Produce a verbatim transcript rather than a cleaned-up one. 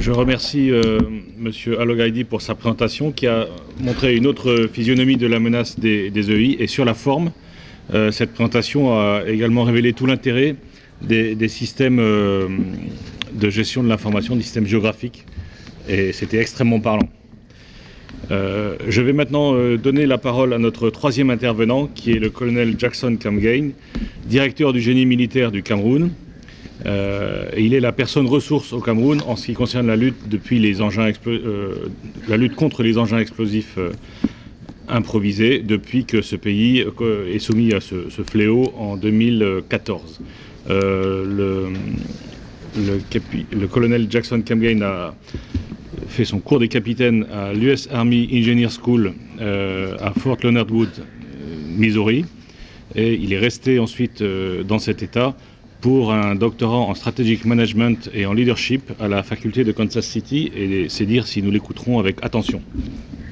Je remercie euh, M. Al-Oghaïdi pour sa présentation qui a montré une autre physionomie de la menace des, des E I. Et sur la forme, euh, cette présentation a également révélé tout l'intérêt des, des systèmes euh, de gestion de l'information, des systèmes géographiques. Et c'était extrêmement parlant. Euh, je vais maintenant euh, donner la parole à notre troisième intervenant, qui est le colonel Jackson Kamgain, directeur du génie militaire du Cameroun. Euh, et il est la personne ressource au Cameroun en ce qui concerne la lutte depuis les engins euh, la lutte contre les engins explosifs euh, improvisés depuis que ce pays euh, est soumis à ce, ce fléau en deux mille quatorze. Euh, le, le, capi, le colonel Jackson Kamgain a fait son cours des capitaines à l'U S Army Engineer School euh, à Fort Leonard Wood, Missouri, et il est resté ensuite euh, dans cet état pour un doctorat en strategic management et en leadership à la faculté de Kansas City, et c'est dire si nous l'écouterons avec attention.